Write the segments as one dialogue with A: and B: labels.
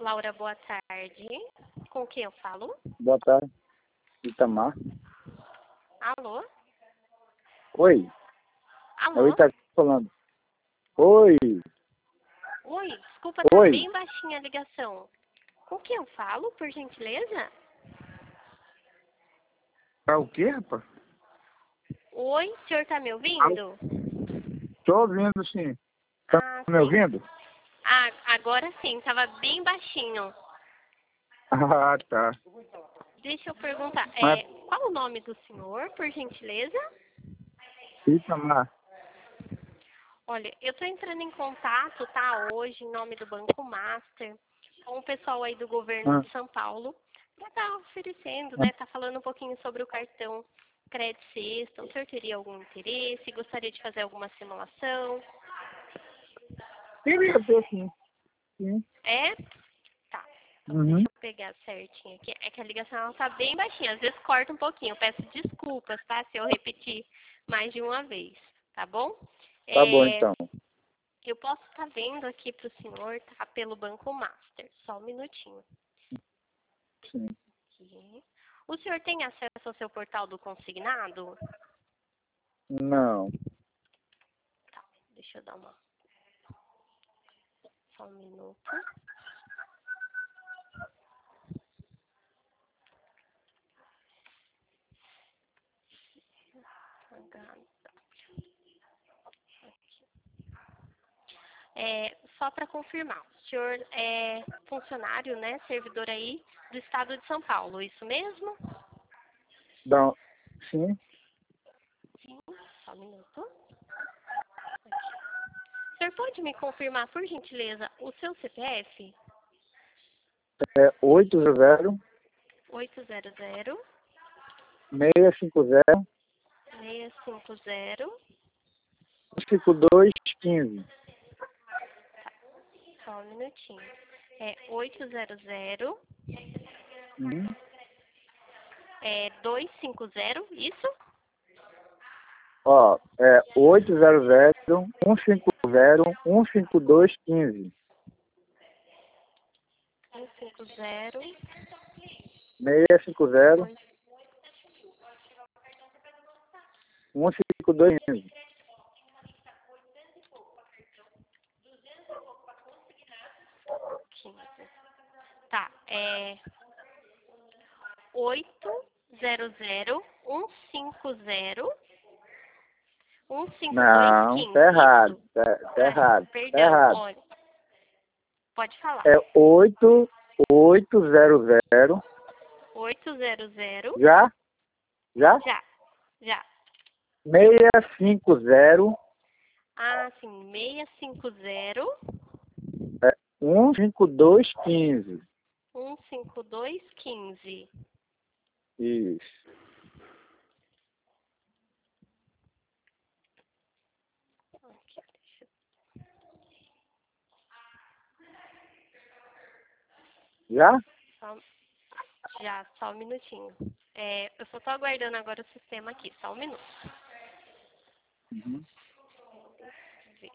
A: Laura, boa tarde. Com quem eu falo?
B: Boa tarde, Itamar.
A: Alô?
B: Oi, é o
A: Alô?
B: Itamar falando. Oi,
A: Oi, desculpa, tá
B: oi.
A: bem baixinha a ligação. Com quem eu falo, por gentileza?
B: Tá o quê, rapaz?
A: Oi, o senhor tá me ouvindo?
B: Tô ouvindo, sim. Tá
A: Ah,
B: me
A: sim.
B: ouvindo?
A: Ah, agora sim, tava bem baixinho.
B: Ah, tá.
A: Deixa eu perguntar,
B: Mas,
A: qual o nome do senhor, por gentileza?
B: Itamar,
A: Olha, eu tô entrando em contato, tá, hoje, em nome do Banco Master, com o pessoal aí do governo
B: ah,
A: de São Paulo, para estar oferecendo,
B: ah.
A: né, tá falando um pouquinho sobre o cartão Crédito Sexta. O senhor teria algum interesse? Gostaria de fazer alguma simulação?
B: Queria ter, sim. Sim.
A: É? Tá. Então,
B: Uhum.
A: deixa eu pegar certinho aqui. É que a ligação ela tá bem baixinha, às vezes corta um pouquinho. Eu peço desculpas, tá, se eu repetir mais de uma vez, tá bom?
B: Tá bom,
A: É,
B: então.
A: eu posso estar vendo aqui para o senhor, tá, pelo Banco Master. Só um minutinho.
B: Sim.
A: Aqui. O senhor tem acesso ao seu portal do consignado?
B: Não.
A: Tá, deixa eu dar uma... Só um minuto. Só para confirmar, o senhor é funcionário, né, servidor aí do Estado de São Paulo, isso mesmo?
B: Dá... Sim.
A: Sim, só um minuto. O senhor pode me confirmar, por gentileza, o seu CPF?
B: É 800
A: 800
B: 650
A: 650.
B: 5215.
A: Só um minutinho. É 800
B: Uhum.
A: 250, isso?
B: Ó, é 800 150 15215.
A: 150.
B: 650 15215.
A: Tá, 800 150
B: Não,
A: 15215,
B: tá errado.
A: isso?
B: Tá
A: Ah,
B: errado. Tá
A: perdão,
B: errado.
A: olha, pode falar.
B: É 800.
A: 800,
B: Já? Já?
A: já, já.
B: 650
A: Ah, sim, 650
B: 15215.
A: 15215.
B: Isso.
A: Aqui, deixa eu...
B: Já?
A: Só, já, só um minutinho. Eu só tô aguardando agora o sistema aqui, só um minuto.
B: Uhum.
A: Ver.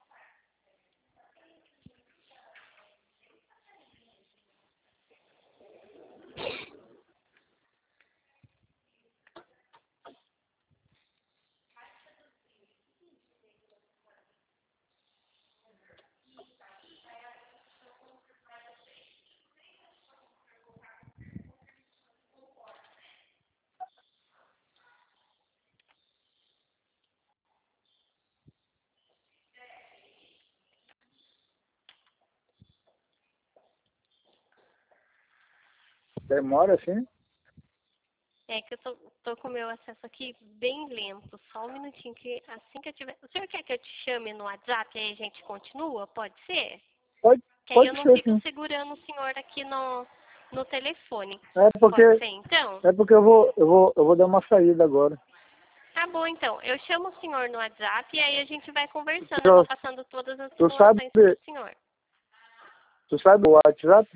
B: Demora assim?
A: É que eu tô com o meu acesso aqui bem lento. Só um minutinho que assim que eu tiver... O senhor quer que eu te chame no WhatsApp e aí a gente continua? Pode ser?
B: Pode,
A: Que aí eu
B: pode
A: não
B: ser
A: fico
B: sim.
A: segurando o senhor aqui no telefone.
B: É porque,
A: Pode ser, então?
B: eu vou dar uma saída agora.
A: Tá bom, então. Eu chamo o senhor no WhatsApp e aí a gente vai conversando. Eu vou
B: Tu,
A: passando todas as
B: tu sabe,
A: simulações pro senhor.
B: tu sabe o WhatsApp?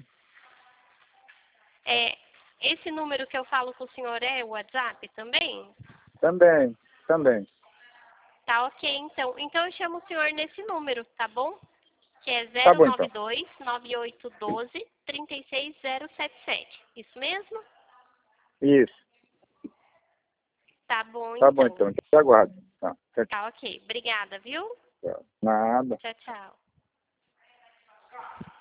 A: Esse número que eu falo com o senhor é o WhatsApp também?
B: Também, também.
A: Tá ok, então. Então eu chamo o senhor nesse número, tá bom? Que é
B: Tá bom, então.
A: 092-9812-36077. Isso mesmo?
B: Isso.
A: Tá bom,
B: Tá bom,
A: então.
B: então. Te aguardo. Tá. Tchau,
A: Tá ok. Obrigada, viu?
B: tchau. Nada.
A: Tchau, tchau.